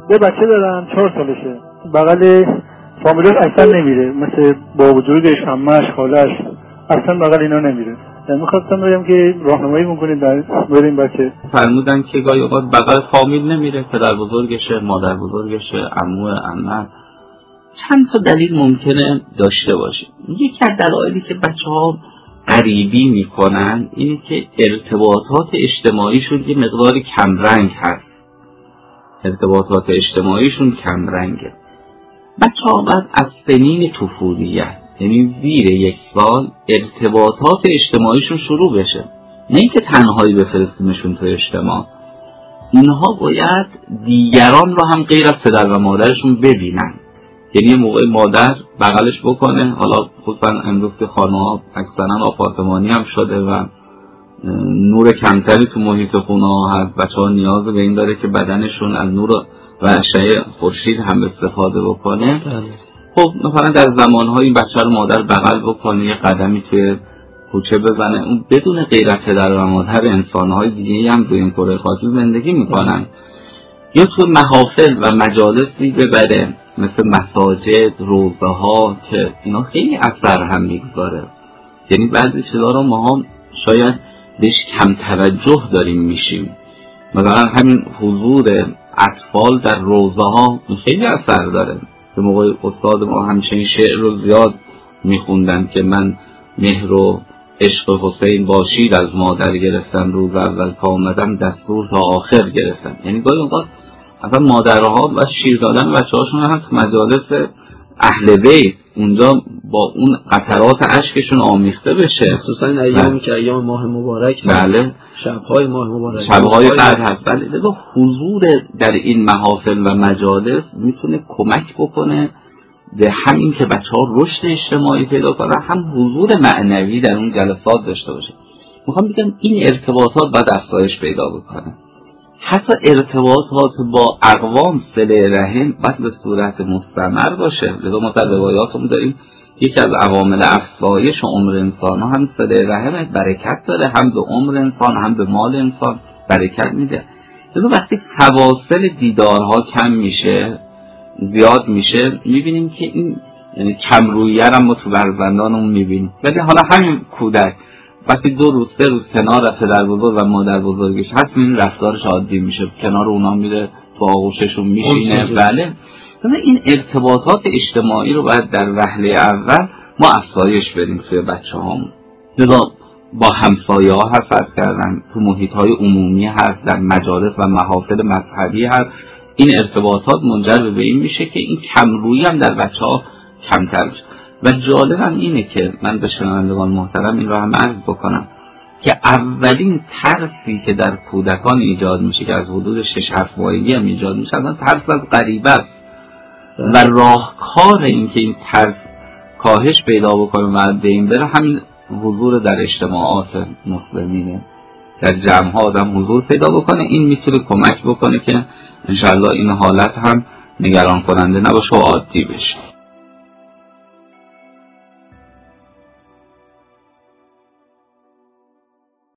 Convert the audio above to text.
یه بچه دارم 4 سالشه، بغل فامیلش اصلا نمیره، مثل بابا بزرگش، عمه‌اش، خاله‌اش، اصلا بغل اینا نمیره. میخواستم بگم که راهنمایی میکنید در مورد این بچه. فرمودن که گاهی اوقات بغل فامیل نمیره، پدر بزرگشه، مادر بزرگشه، عمو، عمه. چند تا دلیل ممکنه داشته باشه. یکی از دلایلی که بچه‌ها غریبی میکنن اینه که ارتباطات اجتماعیشون یه مقداری کمرنگ هست. ارتباطات اجتماعیشون کمرنگه. بچه‌ها باید از سنین طفولیت، یعنی زیر 1 سال، ارتباطات اجتماعیشون شروع بشه. نه اینکه تنهایی بفرستیمشون تو اجتماع. اینها باید دیگران رو هم غیر از پدر و مادرشون ببینن. یعنی یه موقع مادر بغلش بکنه، حالا خصوصا امروز که خانه‌ها اکثرا آپارتمانی هم شده و نور کمتری تو محیط خونه ها هست، بچه‌ها نیاز به این داره که بدنشون از نور و اشعه خورشید هم استفاده بکنه. خب مثلا در زمان‌های این بچه رو مادر بغل بکنه، یه قدمی توی کوچه بزنه، اون بدون غیر از پدر و مادر انسان‌های دیگه هم روی این کره خاکی زندگی میکنن. یا تو محافل و مجالسی ببره مثل مساجد، روضه ها، که اینا خیلی اثر هم میگذاره. یعنی بعضی چیزا رو ما شاید بهش کم توجه داریم میشیم. مثلا همین حضور اطفال در روضه ها خیلی اثر داره. به موقع استاد ما همچنین شعر رو زیاد میخوندن که من مهر و عشق حسین با شیر از مادر گرفتم، روز اول که آمدم دستور تا آخر گرفتم. یعنی گاهی اوقات اصلا مادرها و شیر دادن بچه‌هاشون هم تو مجالس اهل بیت اونجا با اون قطرات اشکشون آمیخته بشه، خصوصا این ایامی که ایام ماه مبارک، بله، شب‌های ماه مبارک، شب‌های قدر هست. بله، حضور در این محافل و مجالس میتونه کمک بکنه به همین که بچه‌ها رشد اجتماعی پیدا کنن، هم حضور معنوی در اون جلسات داشته باشه. میخوام بگم این ارتباطات باید افزایش پیدا بکنه. حتی ارتباطات با اقوام، صله رحم باید به صورت مستمر باشه. لذا ما در روایاتمون داریم یکی از عوامل افزایش عمر انسان ها هم صله رحم، برکت داره، هم به عمر انسان هم به مال انسان برکت میده. لذا وقتی فواصل دیدارها کم میشه، زیاد میشه، میبینیم که این یعنی کم رویه هم ما تو فرزندانمون میبینیم. ولی حالا همین کودک وقتی 2 روز 3 روز کنار پدر بزرگ و مادر بزرگش هست، این رفتارش عادی میشه، کنار اونا میره، تو آغوششون میشینه. بله، این ارتباطات اجتماعی رو باید در وهله اول ما افزایش بدیم توی بچه‌هامون. لذا با همسایه ها حرف کردن، تو محیط های عمومی هست، در مجالس و محافل مذهبی هست، این ارتباطات منجر به این میشه که این کمرویی هم در بچه‌ها کمتر بشه. و جالبم اینه که من به شنوندگان محترم این رو هم عرض بکنم که اولین ترسی که در کودکان ایجاد میشه، که از حدود 6-7 ماهگی هم ایجاد میشه، اصلا ترس از غریبه است و راهکار این که این ترس کاهش پیدا بکنه و از بین بره همین حضور در اجتماعات مسلمینه. در جمع‌ها آدم حضور پیدا بکنه، این میتونه کمک بکنه که انشاءالله این حالت هم نگران کننده نباشه و عادی بشه.